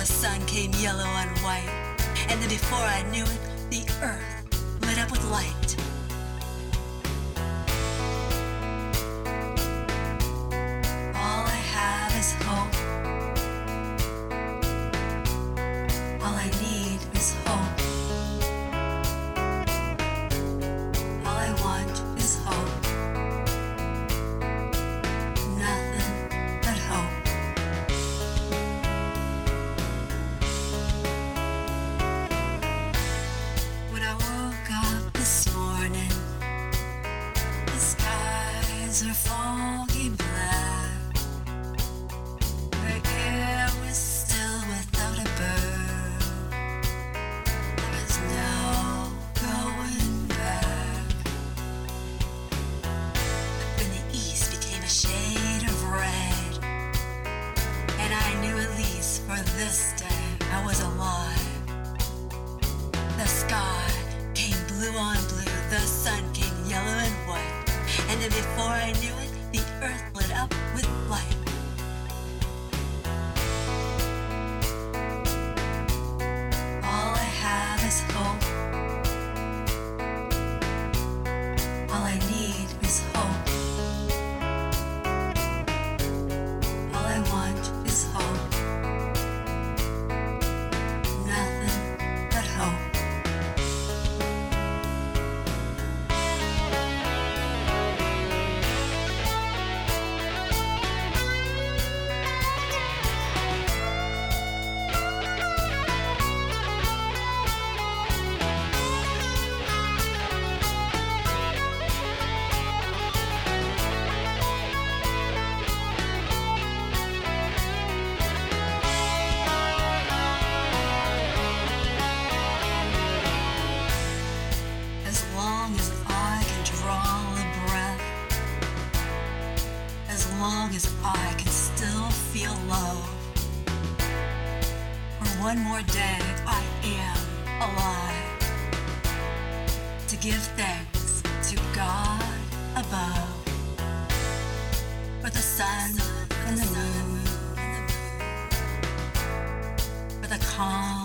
the sun came yellow and white, and then before I knew it, the earth lit up with light. All I have is hope. All I need is hope. All I want is hope. Nothing but hope. When I woke up this morning, the skies are foggy black. The air was still without a bird. There was no going back. Then the east became a shade of red, and I knew at least for this day I was alive. The sky came blue on blue, the sun came yellow and white, and then before I knew it, the earth lit up with light. All I have is hope. All I need is hope. All I want is hope. Nothing but hope. As long as I can draw a breath, as long as I can still feel love, for one more day I am alive, to give thanks to God above, for the sun and the moon, for the calm